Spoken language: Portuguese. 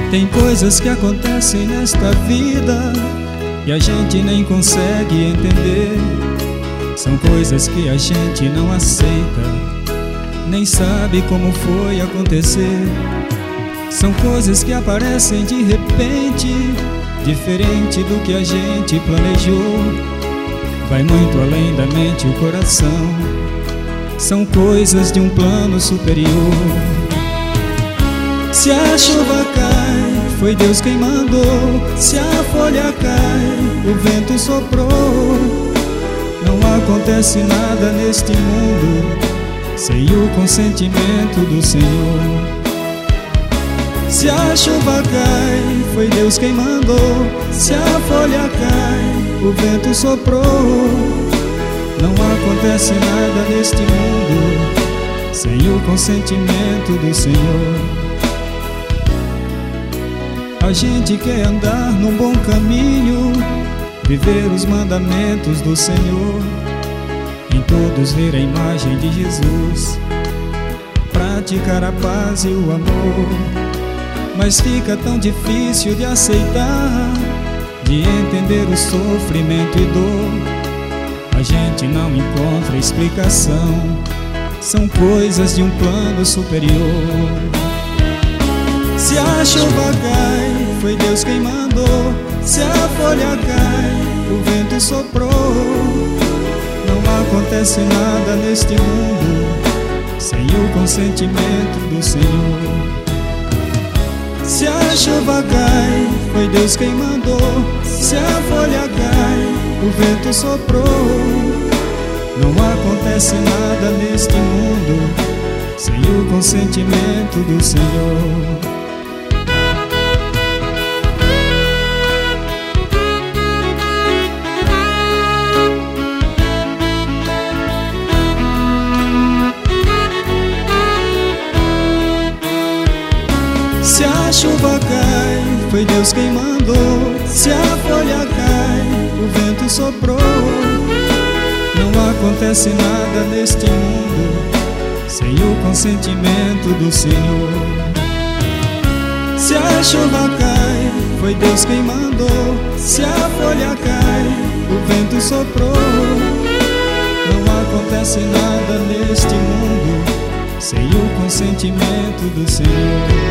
Tem coisas que acontecem nesta vida e a gente nem consegue entender. São coisas que a gente não aceita, nem sabe como foi acontecer. São coisas que aparecem de repente, diferente do que a gente planejou. Vai muito além da mente e o coração. São coisas de um plano superior. Se a chuva cai, foi Deus quem mandou. Se a folha cai, o vento soprou. Não acontece nada neste mundo sem o consentimento do Senhor. Se a chuva cai, foi Deus quem mandou. Se a folha cai, o vento soprou. Não acontece nada neste mundo sem o consentimento do Senhor. A gente quer andar num bom caminho, viver os mandamentos do Senhor, em todos ver a imagem de Jesus, praticar a paz e o amor. Mas fica tão difícil de aceitar, de entender o sofrimento e dor. A gente não encontra explicação, são coisas de um plano superior. Se a chuva cai, foi Deus quem mandou. Se a folha cai, o vento soprou. Não acontece nada neste mundo sem o consentimento do Senhor. Se a chuva cai, foi Deus quem mandou. Se a folha cai, o vento soprou. Não acontece nada neste mundo sem o consentimento do Senhor. Se a chuva cai, foi Deus quem mandou. Se a folha cai, o vento soprou. Não acontece nada neste mundo sem o consentimento do Senhor. Se a chuva cai, foi Deus quem mandou. Se a folha cai, o vento soprou. Não acontece nada neste mundo sem o consentimento do Senhor.